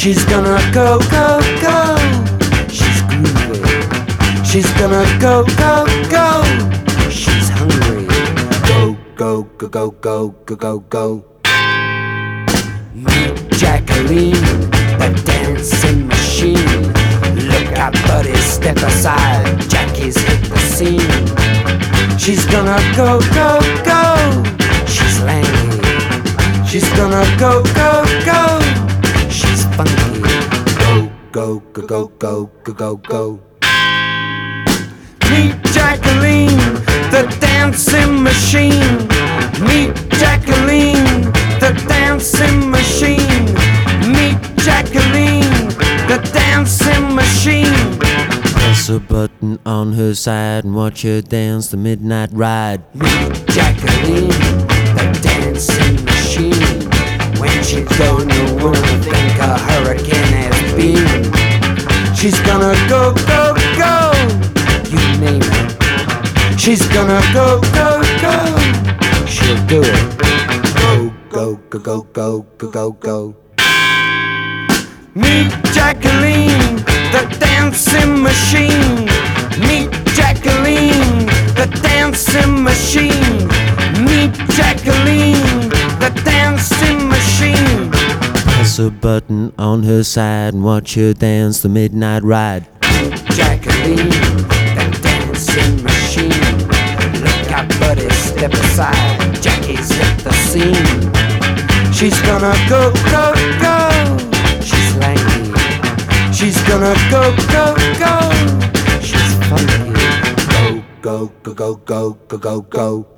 She's gonna go, go, go. She's groovy. She's gonna go, go, go. She's hungry. Go, go, go, go, go, go, go, go. Meet Jacqueline, the dancing machine. Look out, buddy, step aside. Jackie's hit the scene. She's gonna go, go, go. She's lanky. She's gonna go, go, go. She's funky. Go, go, go, go, go, go, go. Meet Jacqueline, the dancing machine. Meet Jacqueline, the dancing machine. Meet Jacqueline, the dancing machine. Press a button on her side and watch her dance the midnight ride. Meet Jacqueline, the dancing machine. When she's going, you won't think a hurricane has been. She's gonna go, go, go. You name it. She's gonna go, go, go. She'll do it. Go, go, go, go, go, go, go, go. Meet Jacqueline, the dancing machine. Meet Jacqueline, the dancing machine. Meet Jacqueline, the dancing machine. Press a button on her side and watch her dance the midnight ride. Meet Jacqueline, the dancing machine. Look out, buddy, step aside. Jackie's hit the scene. She's gonna go, go, go. She's lanky. She's gonna go, go, go. She's funky. Go, go, go, go, go, go, go, go.